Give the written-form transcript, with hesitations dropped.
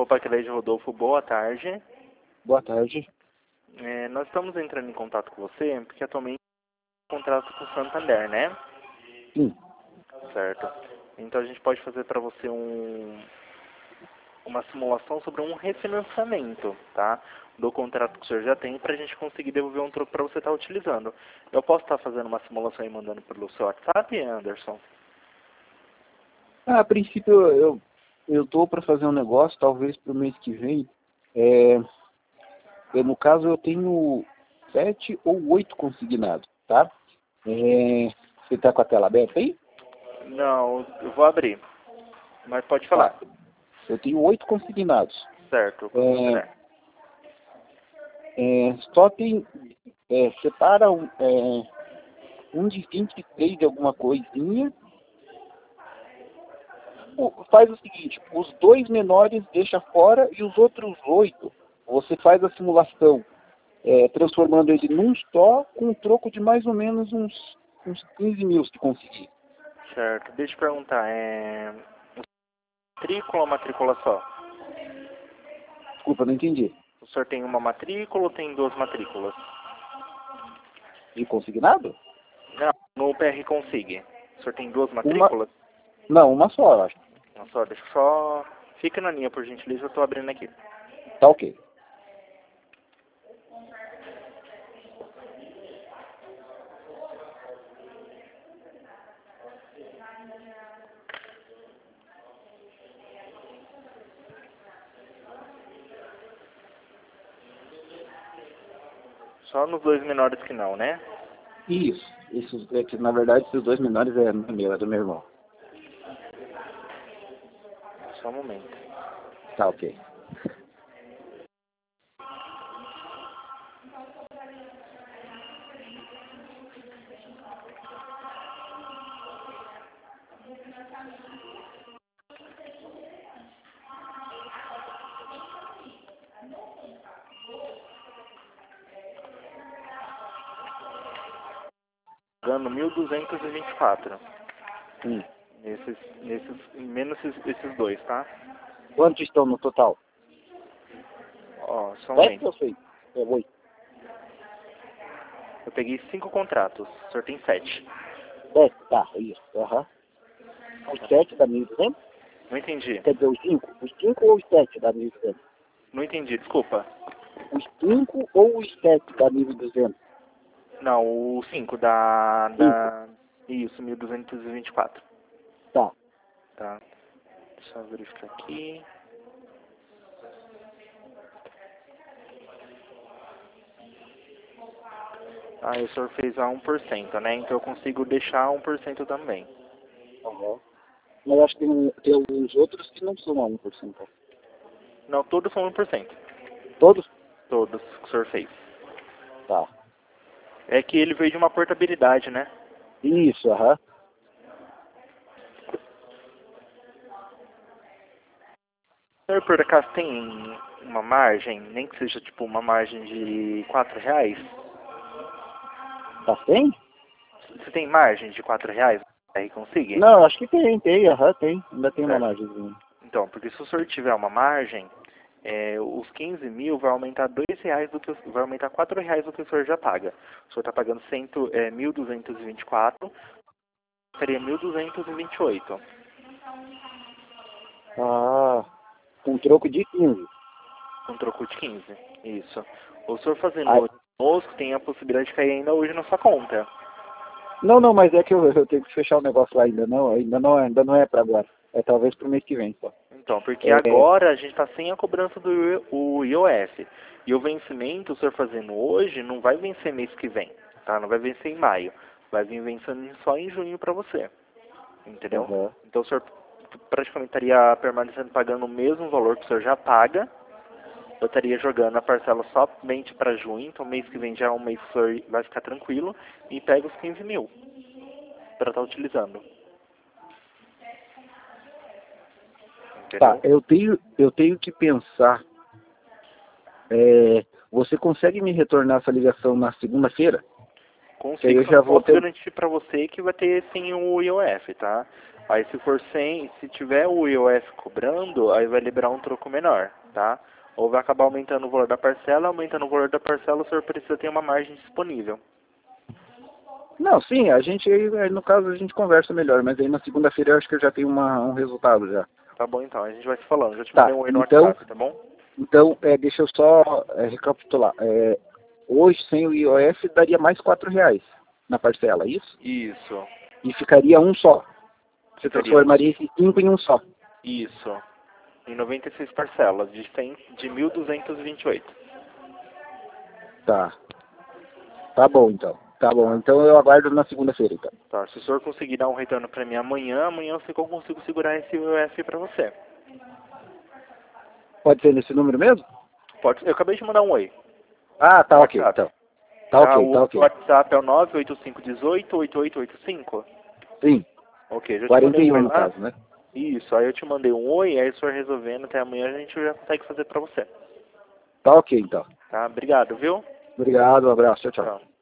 Paquileide Rodolfo, boa tarde. Boa tarde. Nós estamos entrando em contato com você porque atualmente contrato com o Santander, né? Sim. Certo. Então a gente pode fazer para você uma simulação sobre um refinanciamento, tá? Do contrato que o senhor já tem para a gente conseguir devolver um troco para você estar utilizando. Eu posso estar fazendo uma simulação e mandando pelo seu WhatsApp, Anderson? A princípio eu tô para fazer um negócio, talvez para o mês que vem. No caso eu tenho 7 ou 8 consignados, tá? Você está com a tela aberta aí? Não, eu vou abrir. Mas pode falar. Tá. Eu tenho 8 consignados. Certo. Só tem... separa um de 23 de alguma coisinha. Faz o seguinte, os 2 menores deixa fora e os outros 8, você faz a simulação transformando ele num só com um troco de mais ou menos uns 15 mil se conseguir. Certo. Deixa eu perguntar, matrícula ou matrícula só? Desculpa, não entendi. O senhor tem uma matrícula ou tem 2 matrículas? De consignado? Não, no PR Consig. O senhor tem 2 matrículas? Não, uma só, eu acho. Não, só, deixa eu só... Fica na linha, por gentileza, eu estou abrindo aqui. Tá ok. Só nos 2 menores que não, né? Isso. Na verdade, esses 2 menores não é meu, é do meu irmão. Só um momento. Tá ok. Dando 1.224. Sim. Menos esses 2, tá? Quantos estão no total? Ó, só um 7 momento. ou 6? 8. Eu peguei 5 contratos. O senhor tem 7. 7, tá, isso. Aham. Os 7 dá 1.200? Não entendi. Quer dizer, os 5? Os 5 ou os 7 dá 1.200? Não entendi, desculpa. Os 5 ou os 7 dá 1.200? Não, o 5 da... Isso, 1.224. Tá. Tá. Deixa eu verificar aqui. Ah, o senhor fez a 1%, né? Então eu consigo deixar 1% também. Aham. Mas acho que tem alguns outros que não são a 1%. Não, todos são 1%. Todos? Todos que o senhor fez. Tá. É que ele veio de uma portabilidade, né? Isso, aham. O senhor, por acaso, tem uma margem, nem que seja tipo uma margem de R$4? Tá sem? Você tem margem de R$4 aí consiga? Não, acho que tem, aham, tem. Ainda tem uma Certo. margemzinha. Então, porque se o senhor tiver uma margem, os 15 mil vai aumentar R$2 vai aumentar R$4 do que o senhor já paga. O senhor está pagando 1.224, seria 1.228. Ah, com troco de 15. Um troco de 15. Isso. O senhor fazendo Ah, hoje conosco tem a possibilidade de cair ainda hoje na sua conta. não, mas é que eu tenho que fechar o negócio lá ainda não é pra agora. É talvez pro mês que vem só. Então, porque agora a gente está sem a cobrança do IOF. E o vencimento, o senhor fazendo hoje, não vai vencer mês que vem, tá? Não vai vencer em maio. Vai vir vencendo só em junho para você. Entendeu? Aham. Então o senhor praticamente estaria permanecendo pagando o mesmo valor que o senhor já paga. Eu estaria jogando a parcela somente para junho, então mês que vem já é um mês que o senhor vai ficar tranquilo e pega os 15 mil para estar utilizando. Entendeu? Tá, eu tenho que pensar. Você consegue me retornar essa ligação na segunda-feira? Consigo, Eu só já não vou posso ter... garantir para você que vai ter sim o IOF, tá? Aí se for 100, se tiver o IOF cobrando, aí vai liberar um troco menor, tá? Ou vai acabar aumentando o valor da parcela, aumentando o valor da parcela, o senhor precisa ter uma margem disponível. Não, sim, a gente, aí, no caso, a gente conversa melhor, mas aí na segunda-feira eu acho que eu já tenho um resultado já. Tá bom então, a gente vai se falando. Já te Tá, mandei um oi no então, WhatsApp, tá bom? então deixa eu só recapitular. Hoje, sem o IOF, daria mais R$ 4 na parcela, é isso? Isso. E ficaria um só. Você Seria um... transformaria esses 5 em um só. Isso. Em 96 parcelas, de 1.228. Tá. Tá bom, então. Tá bom, Tá? então eu aguardo na segunda-feira, então. Tá, se o senhor conseguir dar um retorno pra mim amanhã, eu sei que eu consigo segurar esse UF pra você. Pode ser nesse número mesmo? Pode, eu acabei de mandar um oi. Ah, tá No ok, WhatsApp. então. Tá Tá, ok, o tá ok. WhatsApp é o 985188885. Sim, Ok, já te mandei um 41 oi no lá. caso, né? Isso, aí eu te mandei um oi, aí o senhor resolvendo até amanhã a gente já consegue fazer pra você. Tá ok, então. Tá, obrigado, viu? Obrigado, um abraço, tchau, tchau. Tchau.